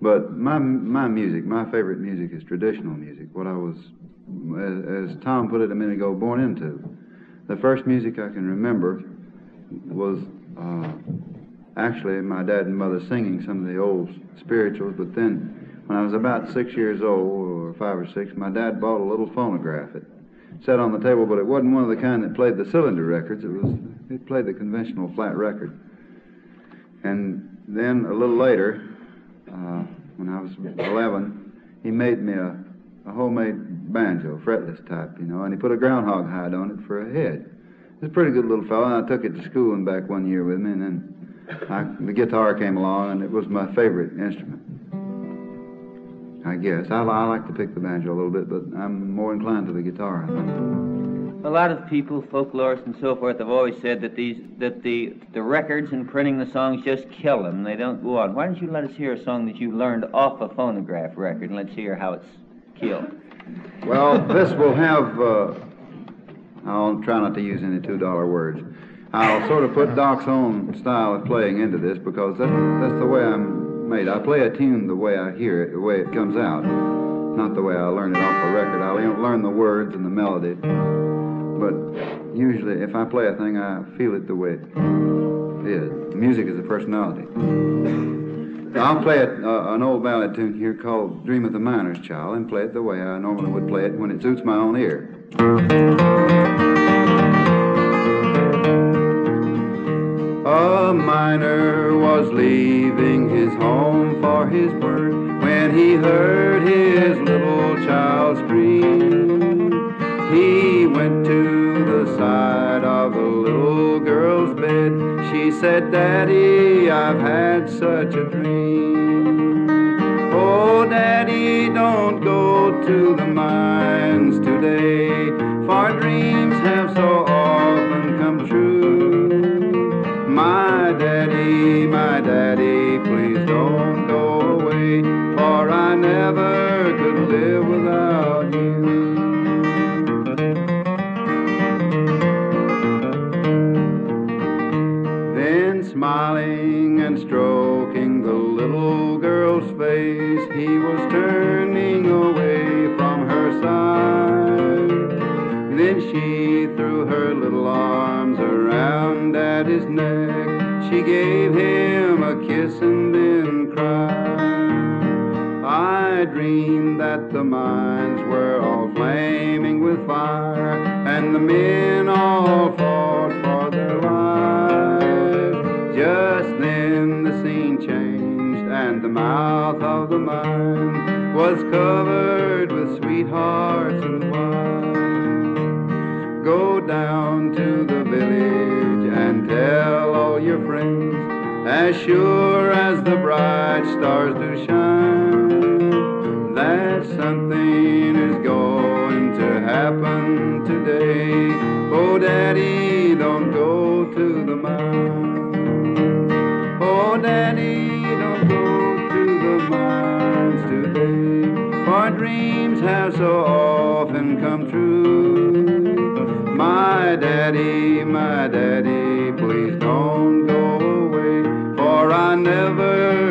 But my music, my favorite music is traditional music, what I was, as Tom put it a minute ago, born into. The first music I can remember was actually my dad and mother singing some of the old spirituals, but then when I was about 6 years old, or 5 or 6, my dad bought a little phonograph. It sat on the table, but it wasn't one of the kind that played the cylinder records. It played the conventional flat record. And then a little later, when I was 11, he made me a homemade banjo, fretless type, and he put a groundhog hide on it for a head. It was a pretty good little fellow, and I took it to school and back one year with me, and then the guitar came along, and it was my favorite instrument, I guess. I like to pick the banjo a little bit, but I'm more inclined to the guitar, I think. A lot of people, folklorists and so forth, have always said that the records and printing the songs just kill them. They don't go on. Why don't you let us hear a song that you learned off a phonograph record, and let's hear how it's killed. Well, this will have, I'll try not to use any $2 words. I'll sort of put Doc's own style of playing into this because that's the way I'm made. I play a tune the way I hear it, the way it comes out, not the way I learn it off a record. I learn the words and the melody, but usually if I play a thing, I feel it the way it is. Music is a personality. I'll play an old ballad tune here called Dream of the Miner's Child and play it the way I normally would play it when it suits my own ear. A miner was leaving his home for his work when he heard his little child scream. He went to the side of the little girl's bed. She said, "Daddy, I've had such a dream." "Oh, Daddy, don't go to the mines today, for dreams have so often come true. My daddy, please don't go away, for I never could live without you." Then smiling and stroking the little girl's face, he was turning away from her side. Then she threw her little arms around Daddy's neck. She gave him a kiss and then cried. I dreamed that the mines were all flaming with fire, and the men all fought for their lives. Just then the scene changed, and the mouth of the mine was covered with sweethearts and wine. Go down to the village and tell all your friends, as sure as the bright stars do shine, that something is going to happen today. Oh, Daddy, don't go to the mine. Oh, Daddy, don't go to the mines today, for dreams have so often come true. My daddy, please don't go away, for I never